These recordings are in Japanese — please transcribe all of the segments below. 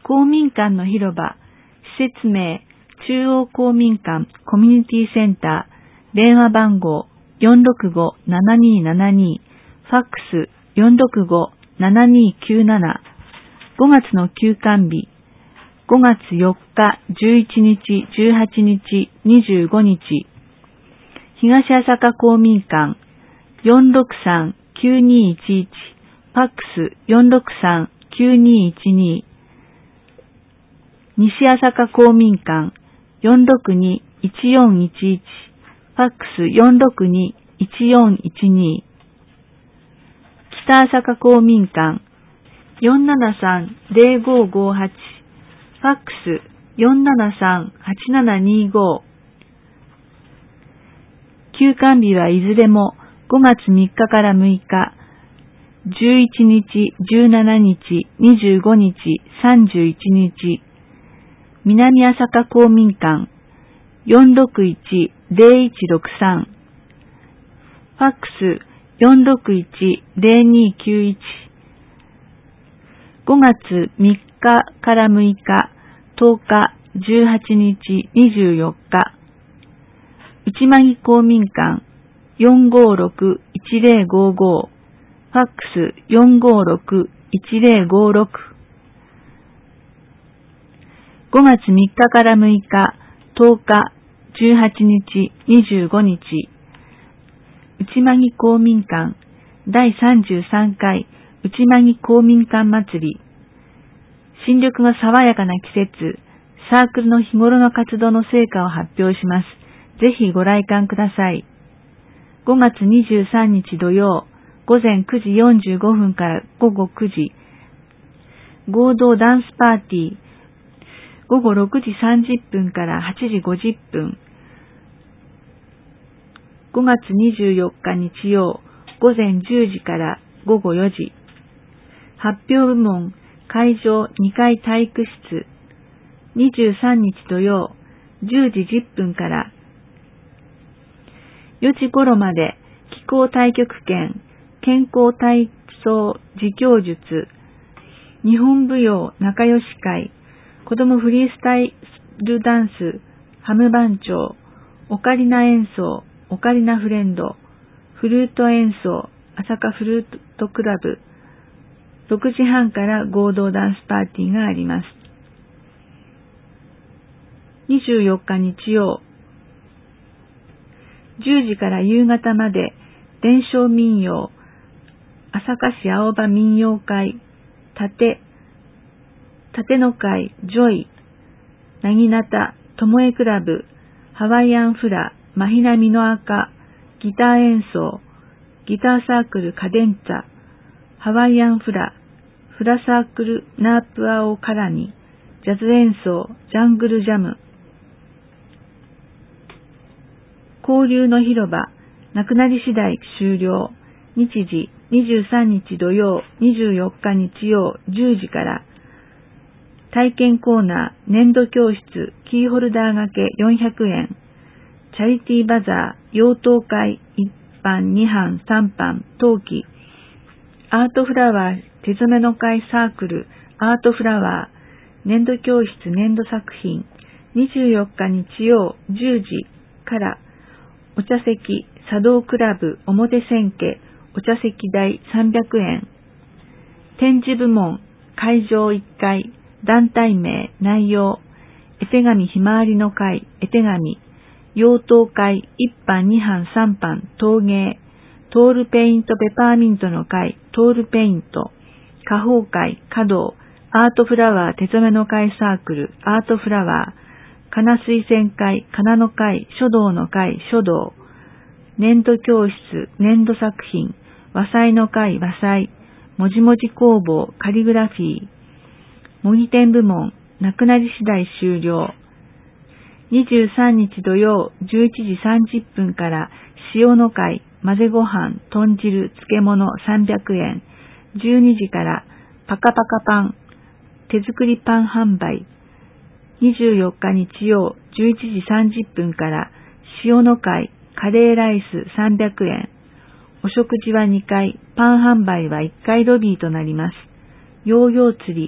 公民館の広場、施設名、中央公民館コミュニティセンター、電話番号465-7272、ファックス465-7297、5月の休館日、5月4日、11日、18日、25日、東朝霞公民館463-9211、ファックス463-9212、西朝霞公民館462-1411、ファックス462-1412、北朝霞公民館473-0558、ファックス473-8725。休館日はいずれも5月3日から6日、11日、17日、25日、31日、南朝霞公民館461-0163、ファックス461-0291、5月3日から6日、10日、18日、24日、内間木公民館456-1055、ファックス456-1056、5月3日から6日、10日、18日、25日、内間木公民館第33回内間木公民館祭り。新緑が爽やかな季節、サークルの日頃の活動の成果を発表します。ぜひご来館ください。5月23日土曜、午前9時45分から午後9時、合同ダンスパーティー、午後6時30分から8時50分、5月24日日曜、午前10時から午後4時、発表部門、会場2階体育室、23日土曜、10時10分から4時頃まで気候太極拳、健康体操自供術、日本舞踊仲良し会、子供フリースタイルダンス、ハム番長、オカリナ演奏、オカリナフレンド、フルート演奏、朝霞フルートクラブ、6時半から合同ダンスパーティーがあります。24日日曜、10時から夕方まで伝承民謡、朝霞市青葉民謡会、盾の会、ジョイ、なぎなた、ともえクラブ、ハワイアンフラ、マヒナミの赤、ギター演奏、ギターサークルカデンツァ、ハワイアンフラ、フラサークルナープアオカラミ、ジャズ演奏、ジャングルジャム。交流の広場、なくなり次第終了。日時、23日土曜、24日日曜、10時から、体験コーナー、粘土教室、キーホルダー掛け400円、チャリティーバザー、妖刀会、1班、2班、3班、冬季、アートフラワー、手染めの会サークル、アートフラワー、粘土教室、粘土作品、24日日曜、10時から、お茶席、茶道クラブ、表千家、お茶席代300円。展示部門、会場1階、団体名、内容、絵手紙ひまわりの会、絵手紙、妖刀会、1班、2班、3班、陶芸、トールペイントペパーミントの会、トールペイント、花宝会、華道、アートフラワー手染めの会サークル、アートフラワー、かな推薦会、かなの会、書道の会、書道、粘土教室、粘土作品、和裁の会、和裁、もじもじ工房、カリグラフィー、模擬店部門、なくなり次第終了。23日土曜、11時30分から、塩の会、混ぜご飯、豚汁、漬物300円。12時から、パカパカパン、手作りパン販売。24日日曜、11時30分から、塩の会、カレーライス300円。お食事は2階、パン販売は1階ロビーとなります。ヨーヨー釣り、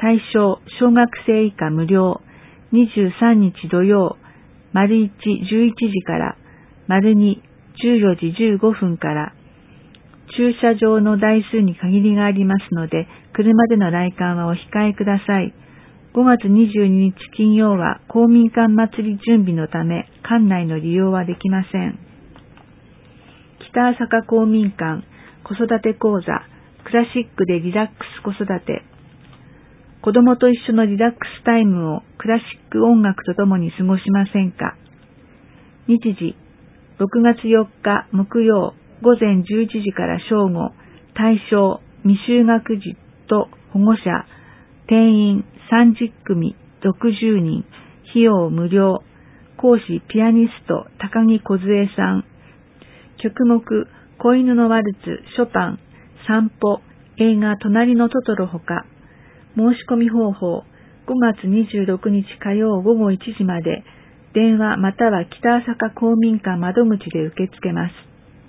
対象小学生以下無料、23日土曜、丸1、11時から、丸2、14時15分から、駐車場の台数に限りがありますので、車での来館はお控えください。5月22日金曜は公民館祭り準備のため、館内の利用はできません。北朝霞公民館子育て講座、クラシックでリラックス子育て。子供と一緒のリラックスタイムをクラシック音楽とともに過ごしませんか。日時、6月4日木曜、午前11時から正午、対象、未就学児と保護者、定員30組、60人、費用無料、講師ピアニスト高木梢さん、曲目、子犬のワルツ、ショパン、散歩、映画隣のトトロほか、申し込み方法、5月26日火曜午後1時まで、電話または北朝霞公民館窓口で受け付けます。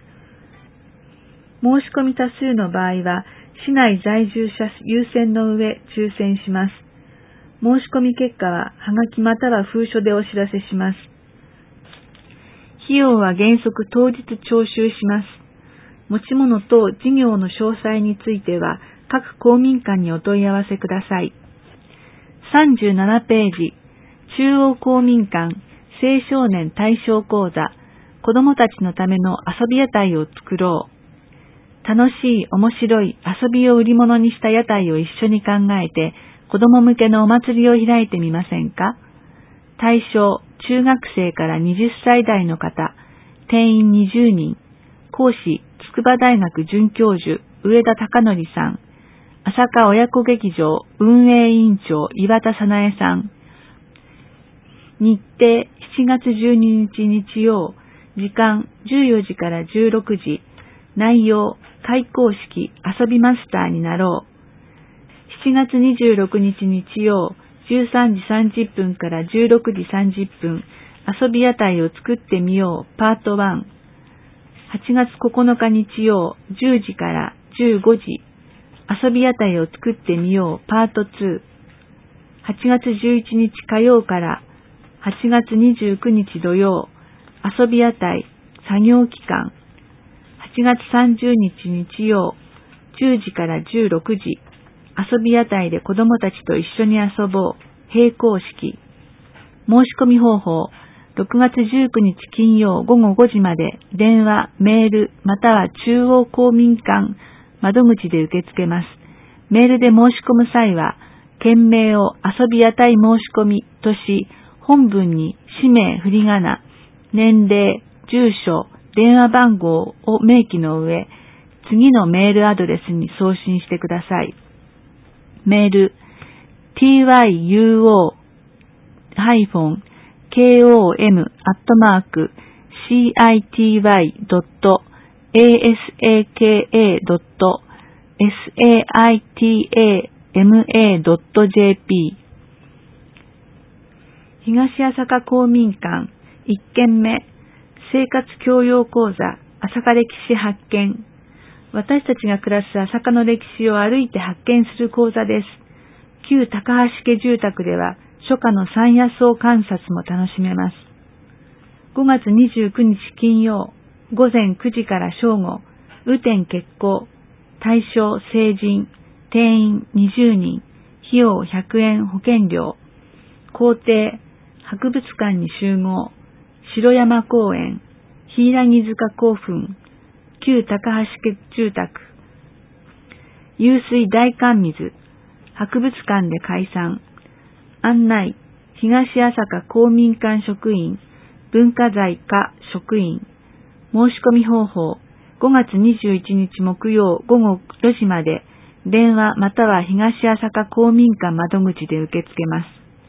申し込み多数の場合は、市内在住者優先の上抽選します。申し込み結果は、はがきまたは封書でお知らせします。費用は原則当日徴収します。持ち物と事業の詳細については、各公民館にお問い合わせください。37ページ、中央公民館青少年対象講座、子どもたちのための遊び屋台を作ろう。楽しい、面白い遊びを売り物にした屋台を一緒に考えて、子ども向けのお祭りを開いてみませんか。対象、中学生から20歳代の方、定員20人、講師、筑波大学准教授、上田貴則さん、朝霞親子劇場運営委員長、岩田早苗さん。日程、7月12日日曜、時間14時から16時、内容、開講式、遊びマスターになろう。7月26日日曜、13時30分から16時30分、遊び屋台を作ってみよう、パート1。8月9日日曜、10時から15時、遊び屋台を作ってみよう、パート2。8月11日火曜から8月29日土曜、遊び屋台、作業期間。8月30日日曜、10時から16時、遊び屋台で子どもたちと一緒に遊ぼう、閉講式。申し込み方法、6月19日金曜午後5時まで、電話、メール、または中央公民館窓口で受け付けます。メールで申し込む際は、件名を遊び屋台申し込みとし、本文に氏名、振り仮名、年齢、住所、電話番号を明記の上、次のメールアドレスに送信してください。メール、tyuom-city.asakama.jp 東朝霞公民館1件目、生活教養講座、朝霞歴史発見。私たちが暮らす朝霞の歴史を歩いて発見する講座です。旧高橋家住宅では、初夏の山野草観察も楽しめます。5月29日金曜、午前9時から正午、雨天決行、対象成人、定員20人、費用100円保険料、校庭、博物館に集合、城山公園、柊塚古墳、旧高橋家住宅、湧水大寒水、博物館で解散、案内、東朝霞公民館職員、文化財課職員、申し込み方法、5月21日木曜午後4時まで、電話または東朝霞公民館窓口で受け付けます。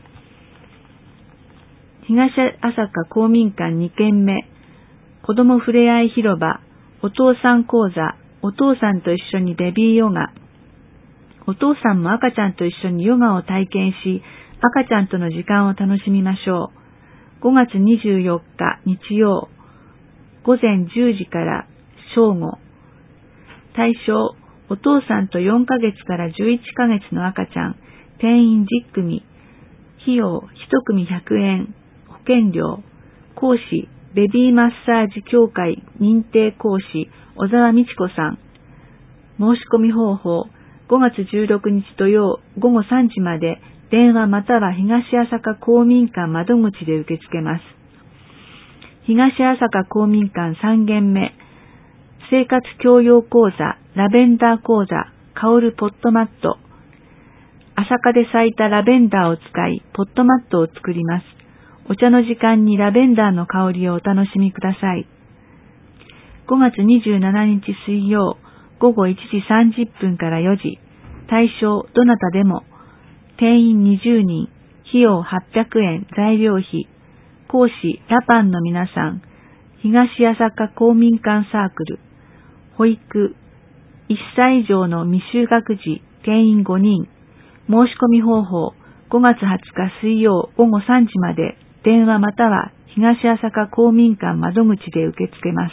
東朝霞公民館2件目、子どもふれあい広場、お父さん講座、お父さんと一緒にベビーヨガ。お父さんも赤ちゃんと一緒にヨガを体験し、赤ちゃんとの時間を楽しみましょう。5月24日日曜、午前10時から正午。対象、お父さんと4ヶ月から11ヶ月の赤ちゃん、 定員10組、費用1組100円、保険料、講師、ベビーマッサージ協会認定講師、小沢美智子さん。申し込み方法、5月16日土曜午後3時まで電話または東朝霞公民館窓口で受け付けます。東朝霞公民館3軒目、生活教養講座、ラベンダー講座、香るポットマット。朝霞で咲いたラベンダーを使い、ポットマットを作ります。お茶の時間にラベンダーの香りをお楽しみください。5月27日水曜、午後1時30分から4時、対象どなたでも、定員20人、費用800円、材料費、講師ラパンの皆さん、東朝霞公民館サークル、保育、1歳以上の未就学児、定員5人、申し込み方法、5月20日水曜午後3時まで、電話または東朝霞公民館窓口で受け付けます。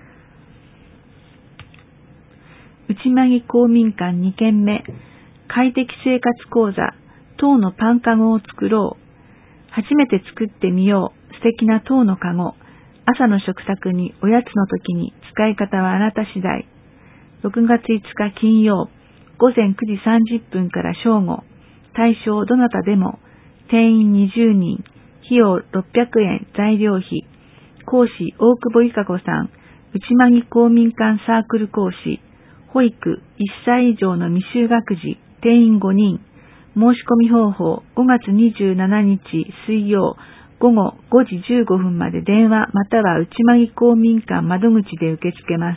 内間木公民館2軒目、快適生活講座、塔のパンかごを作ろう。初めて作ってみよう。素敵な塔のかご。朝の食卓におやつの時に使い方はあなた次第。6月5日金曜、午前9時30分から正午。対象どなたでも。定員20人。費用600円、材料費。講師大久保由香子さん。内間木公民館サークル講師。保育1歳以上の未就学児。定員5人。申し込み方法、5月27日水曜午後5時15分まで電話または内間木公民館窓口で受け付けます。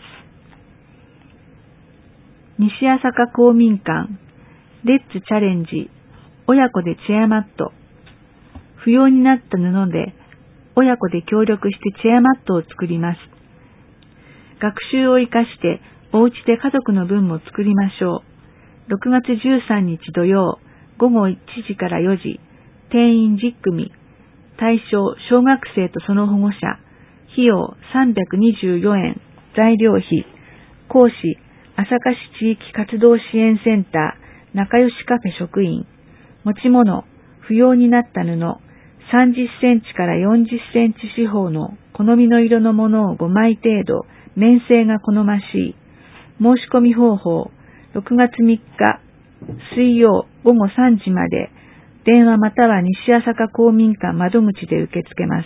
西朝霞公民館、レッツチャレンジ、親子でチェアマット。不要になった布で、親子で協力してチェアマットを作ります。学習を生かして、お家で家族の分も作りましょう。6月13日土曜、午後1時から4時、定員10組、対象小学生とその保護者、費用324円、材料費、講師朝霞市地域活動支援センター仲良しカフェ職員、持ち物、不要になった布、30センチから40センチ四方の好みの色のものを5枚程度、面性が好ましい。申し込み方法、6月3日、水曜午後3時まで、電話または西朝霞公民館窓口で受け付けます。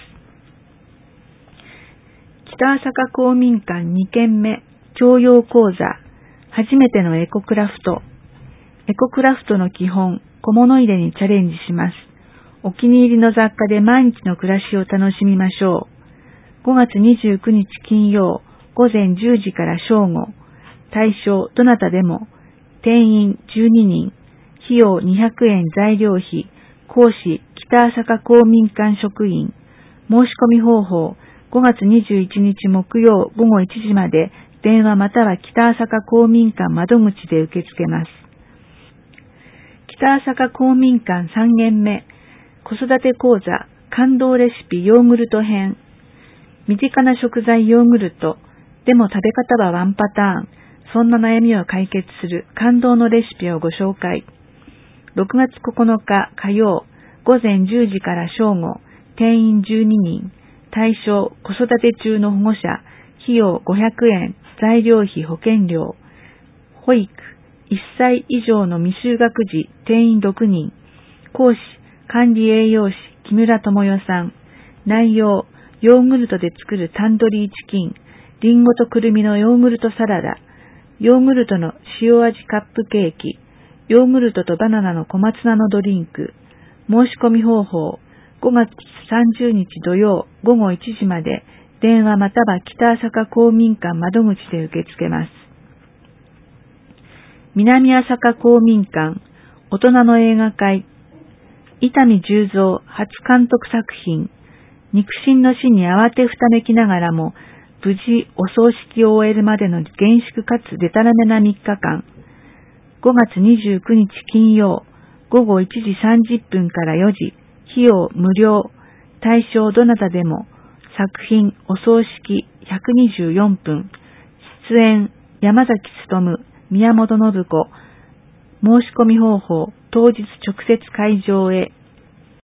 北朝霞公民館2軒目、教養講座、初めてのエコクラフト。エコクラフトの基本、小物入れにチャレンジします。お気に入りの雑貨で毎日の暮らしを楽しみましょう。5月29日金曜、午前10時から正午。対象どなたでも。定員12人。費用200円材料費。講師北朝霞公民館職員。申し込み方法。5月21日木曜午後1時まで電話または北朝霞公民館窓口で受け付けます。北朝霞公民館3軒目、子育て講座、感動レシピヨーグルト編。身近な食材ヨーグルト、でも食べ方はワンパターン。そんな悩みを解決する感動のレシピをご紹介。6月9日火曜、午前10時から正午、定員12人。対象、子育て中の保護者、費用500円、材料費保険料。保育、1歳以上の未就学児、定員6人。講師、管理栄養士、木村智代さん。内容、ヨーグルトで作るタンドリーチキン、リンゴとくるみのヨーグルトサラダ、ヨーグルトの塩味カップケーキ、ヨーグルトとバナナの小松菜のドリンク。申し込み方法、5月30日土曜午後1時まで電話または北朝霞公民館窓口で受け付けます。南朝霞公民館大人の映画会、伊丹十三初監督作品、肉親の死に慌てふためきながらも無事お葬式を終えるまでの厳粛かつデタラメな3日間。5月29日金曜午後1時30分から4時、費用無料、対象どなたでも、作品お葬式124分、出演山崎努、宮本信子。申し込み方法、当当日直接会場へ